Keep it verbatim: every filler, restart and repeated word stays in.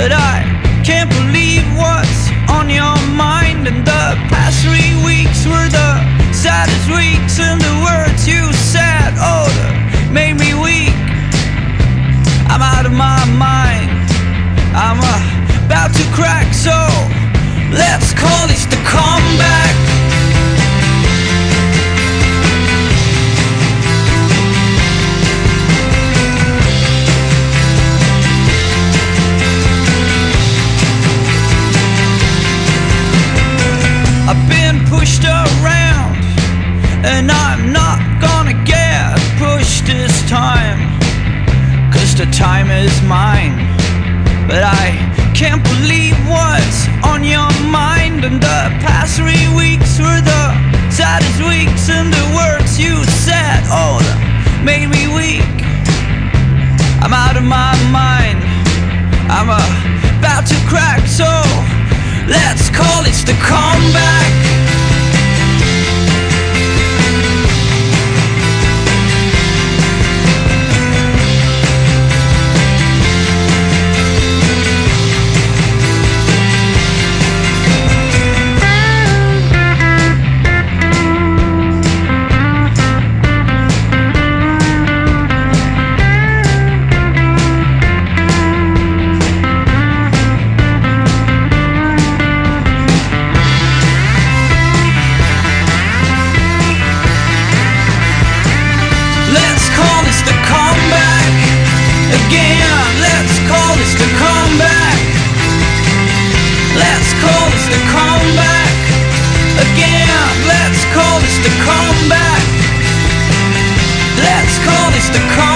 but I can't believe what's on your mind. And the past three weeks were the saddest weeks, and the words you said, oh, that made me weak. I'm out of my mind, I'm uh, about to crack, so let's call this the comeback. I've been pushed around, and I'm not gonna get pushed this time, 'cause the time is mine. But I can't believe what's on your mind. And the past three weeks were the saddest weeks, and the words you said, oh, that made me weak. I'm out of my mind, I'm uh, about to crack, so let's call it the comeback. Again, let's call this the comeback. Let's call this the comeback.